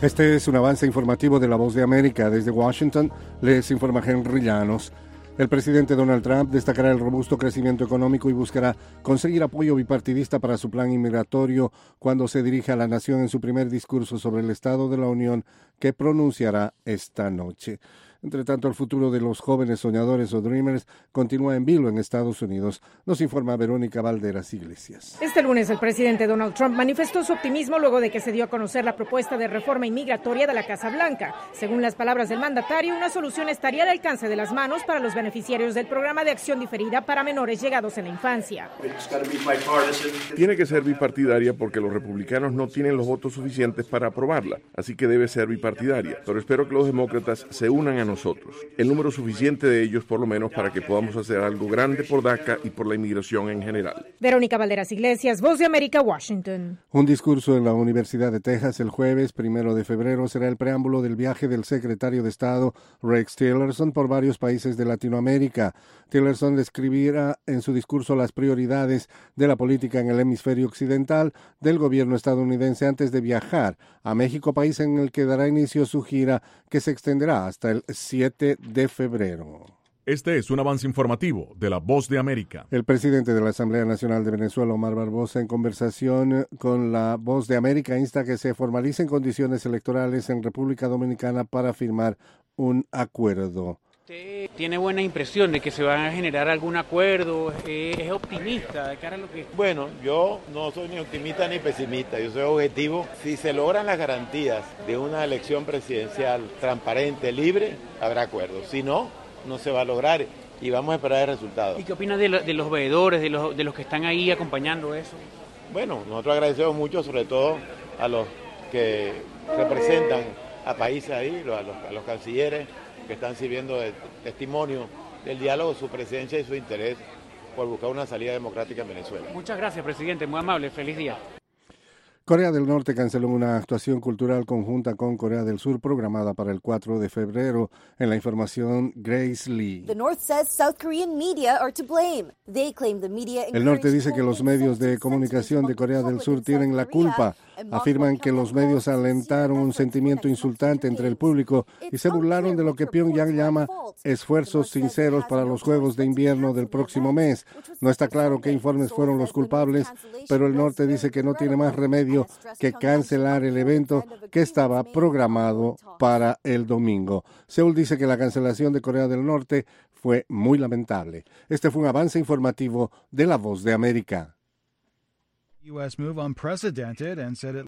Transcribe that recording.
Este es un avance informativo de La Voz de América. Desde Washington les informa Henry Llanos. El presidente Donald Trump destacará el robusto crecimiento económico y buscará conseguir apoyo bipartidista para su plan inmigratorio cuando se dirija a la nación en su primer discurso sobre el Estado de la Unión que pronunciará esta noche. Entre tanto, el futuro de los jóvenes soñadores o Dreamers continúa en vilo en Estados Unidos. Nos informa Verónica Valderas Iglesias. Este lunes el presidente Donald Trump manifestó su optimismo luego de que se dio a conocer la propuesta de reforma inmigratoria de la Casa Blanca. Según las palabras del mandatario, una solución estaría al alcance de las manos para los beneficiarios del programa de acción diferida para menores llegados en la infancia. Tiene que ser bipartidaria porque los republicanos no tienen los votos suficientes para aprobarla, así que debe ser bipartidaria. Pero espero que los demócratas se unan a nosotros, el número suficiente de ellos por lo menos para que podamos hacer algo grande por DACA y por la inmigración en general. Verónica Valderas Iglesias, Voz de América, Washington. Un discurso en la Universidad de Texas el jueves 1 de febrero será el preámbulo del viaje del secretario de Estado Rex Tillerson por varios países de Latinoamérica. Tillerson describirá en su discurso las prioridades de la política en el hemisferio occidental del gobierno estadounidense antes de viajar a México, país en el que dará inicio su gira que se extenderá hasta el 7 de febrero. Este es un avance informativo de La Voz de América. El presidente de la Asamblea Nacional de Venezuela, Omar Barbosa, en conversación con La Voz de América, insta que se formalicen condiciones electorales en República Dominicana para firmar un acuerdo. ¿Tiene buena impresión de que se va a generar algún acuerdo? ¿Es optimista de cara a lo que...? Bueno, yo no soy ni optimista ni pesimista, yo soy objetivo. Si se logran las garantías de una elección presidencial transparente, libre, habrá acuerdo. Si no, no se va a lograr y vamos a esperar el resultado. ¿Y qué opina de los veedores, de los que están ahí acompañando eso? Bueno, nosotros agradecemos mucho, sobre todo a los que representan a países ahí, a los cancilleres, que están sirviendo de testimonio del diálogo, su presencia y su interés por buscar una salida democrática en Venezuela. Muchas gracias, presidente. Muy amable. Feliz día. Corea del Norte canceló una actuación cultural conjunta con Corea del Sur programada para el 4 de febrero. En la información, Grace Lee. El norte dice que los medios de comunicación de Corea del Sur tienen la culpa. Afirman que los medios alentaron un sentimiento insultante entre el público y se burlaron de lo que Pyongyang llama esfuerzos sinceros para los Juegos de Invierno del próximo mes. No está claro qué informes fueron los culpables, pero el norte dice que no tiene más remedio que cancelar el evento que estaba programado para el domingo. Seúl dice que la cancelación de Corea del Norte fue muy lamentable. Este fue un avance informativo de La Voz de América. U.S. move unprecedented and said it